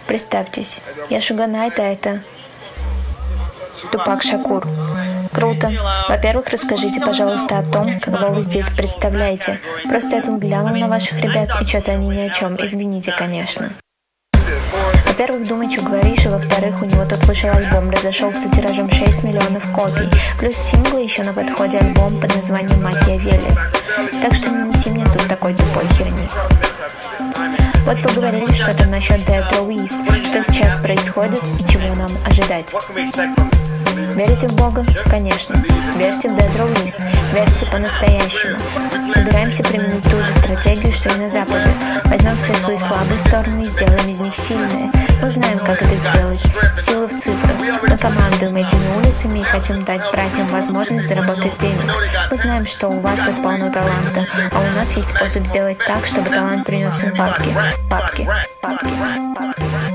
Представьтесь, я Шуга Найт, а это Тупак Шакур. Круто. Во-первых, расскажите, пожалуйста, о том, кого вы здесь представляете. Просто я тут глянул на ваших ребят, и что-то они ни о чем. Извините, конечно. Во-первых, думай, что говоришь, и во-вторых, у него тут вышел альбом, разошелся тиражом 6 миллионов копий, плюс синглы еще на подходе альбом под названием «Макиавелли». Так что не неси мне тут такой тупой херни. Вот вы говорили что-то насчет Death Row East, что сейчас происходит и чего нам ожидать. Верите в Бога? Конечно. Верьте в Death Row East. Верьте по-настоящему. Собираемся применить ту же стратегию, что и на Западе. Возьмем все свои слабые стороны и сделаем из них сильные. Мы знаем, как это сделать. Сила в цифрах. Мы командуем этими улицами и хотим дать братьям возможность заработать денег. Мы знаем, что у вас тут полно таланта, а у нас есть способ сделать так, чтобы талант принес им бабки. Бабки. Бабки. Бабки.